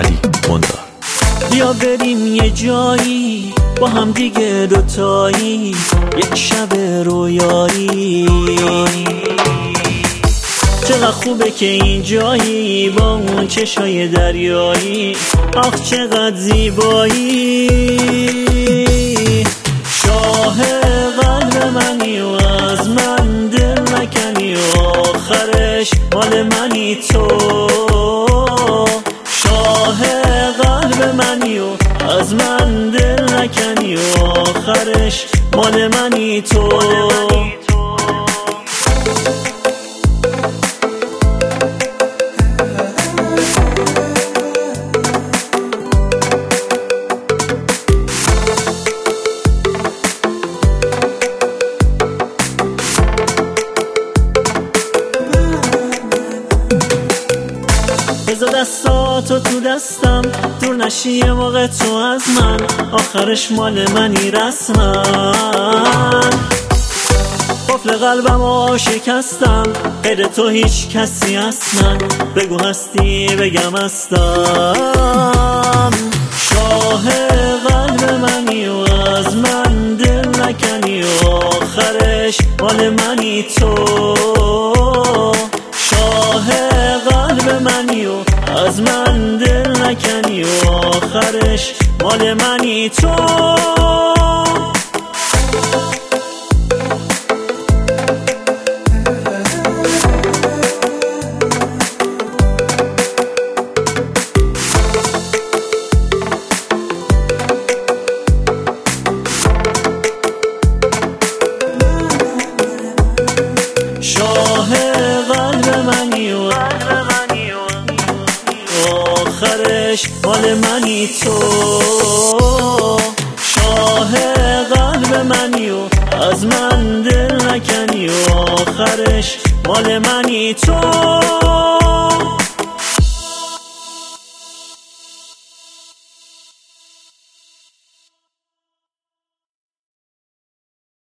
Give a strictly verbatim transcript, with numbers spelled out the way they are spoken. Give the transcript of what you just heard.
علی مندار. بیا بریم یه جایی با هم دیگه دوتایی، یک شب رویایی. چقدر خوبه که این جایی با اون چشای دریایی، آخ چقدر زیبایی. شاه قلب منی و از من دل نکنی و آخرش مال منی تو. شاه قلب منی و از من دل نکنی و آخرش مال منی تو. بذار دستاتو تو دستم، دور نشی یه موقع تو از من، آخرش مال منی رسمن. قفل قلبمو شکستم، غیر تو هیچ کسی اصلا، بگو هستی بگم هستم. شاه قلب منی و از من دل نکنی و آخرش مال منی تو. شاه قلب منی و از من دل نکنی و آخرش مال منی تو. شاه قلب منی و آخرش مال منی تو. شاه قلب منی و از من دل نکنی و آخرش مال منی تو.